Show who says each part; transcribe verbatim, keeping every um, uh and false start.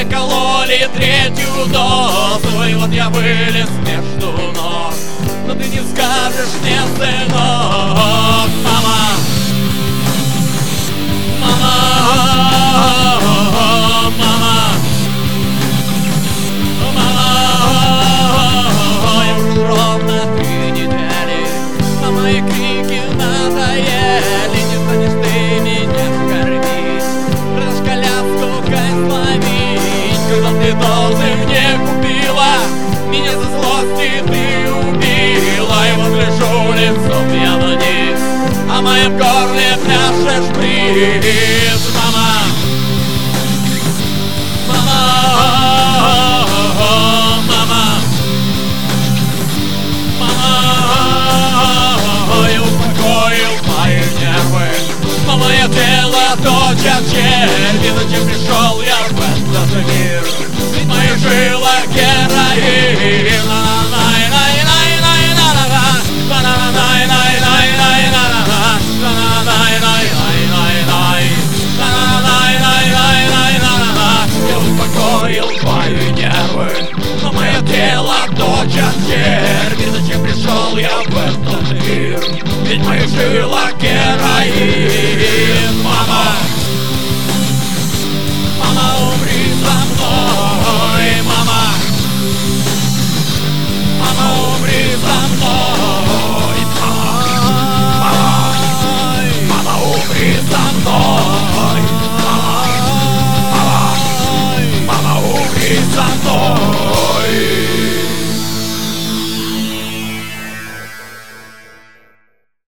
Speaker 1: мне кололи третью дозу, и вот я вылез между ног. Но ты не скажешь мне, сынок, мама, мама, мама, мама, я уже ровно три недели, но мои крики надоели, не станешь ты меня кормить, продашь коляску, кайф ловить, когда ты дозы мне купила, меня за злости ты убила, и вот лежу лицом я вниз, а в моем горле пляшешь бриз, мама, мама, мама, мама, я успокоил мои нервы, но мое тело точат черви, зачем пришел я в этот мир, ведь в моих жилах героин. Я успокоил твои нервы, но мое тело точат черви, зачем пришел я в этот мир, ведь в моих жилах героин. Мама, мама, умри за мной, мама, мама, умри за мной, мама, мама, умри за мной, мама, мама, умри за мной.